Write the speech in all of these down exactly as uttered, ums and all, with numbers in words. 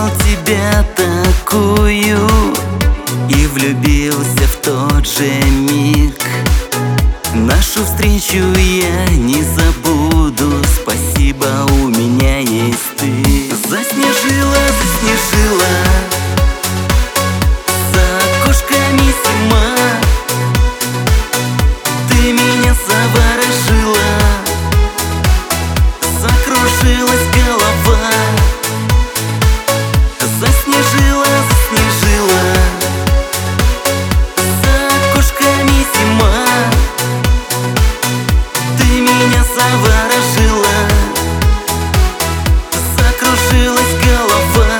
ждал тебя такую и влюбился в тот же миг. Нашу встречу я не забуду, спасибо, у меня есть ты. Заснежила, заснежила, за окошками зима, ты меня заворожила, закружилась голова. Заснежила, заснежила, за окошками зима, ты меня заворожила, закружилась голова.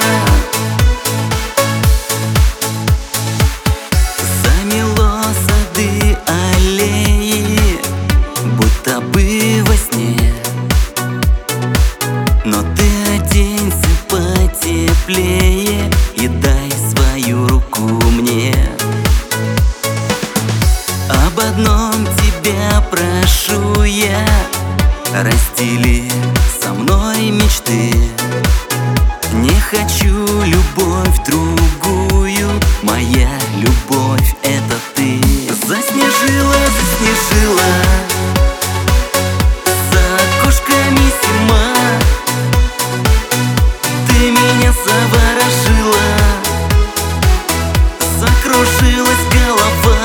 Замело сады, аллеи, будто бы во сне. Но ты оденься потеплее и дай свою руку мне. Об одном тебя прошу я: раздели со мной мечты. Не хочу любовь другую, моя любовь — это ты. Заснежила, заснежила, за окошками зима, ты меня заворожила, закружилась голова.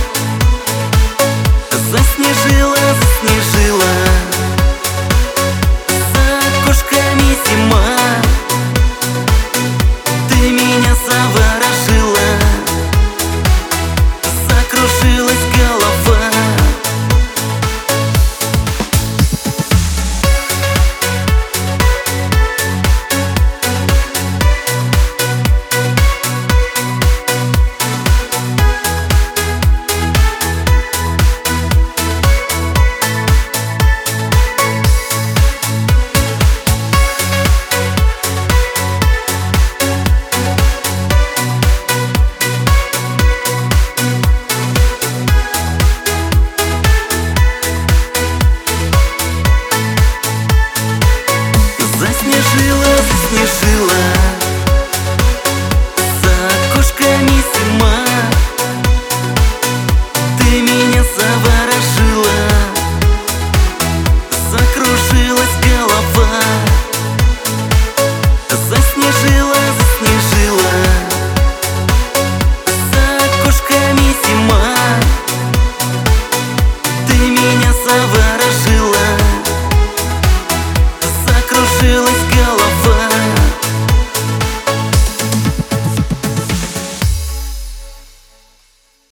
Заснежила, заснежила, за окошками зима, ты меня заворожила, закружилась голова. Заснежила, заснежила, за окошками